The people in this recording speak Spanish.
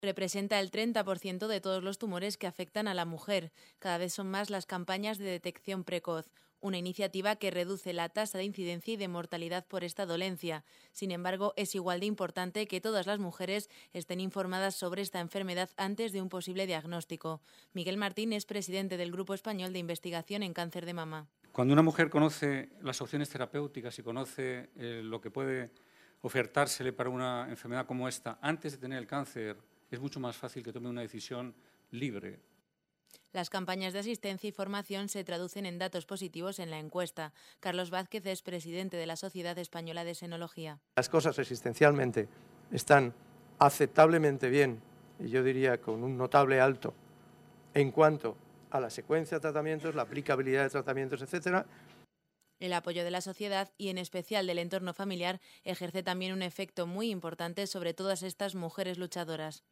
Representa el 30% de todos los tumores que afectan a la mujer. Cada vez son más las campañas de detección precoz, una iniciativa que reduce la tasa de incidencia y de mortalidad por esta dolencia. Sin embargo, es igual de importante que todas las mujeres estén informadas sobre esta enfermedad antes de un posible diagnóstico. Miguel Martín es presidente del Grupo Español de Investigación en Cáncer de Mama. Cuando una mujer conoce las opciones terapéuticas y conoce lo que puede ofertársele para una enfermedad como esta antes de tener el cáncer, es mucho más fácil que tome una decisión libre. Las campañas de asistencia y formación se traducen en datos positivos en la encuesta. Carlos Vázquez es presidente de la Sociedad Española de Senología. Las cosas existencialmente están aceptablemente bien, y yo diría con un notable alto, en cuanto a la secuencia de tratamientos, la aplicabilidad de tratamientos, etcétera. El apoyo de la sociedad y en especial del entorno familiar ejerce también un efecto muy importante sobre todas estas mujeres luchadoras.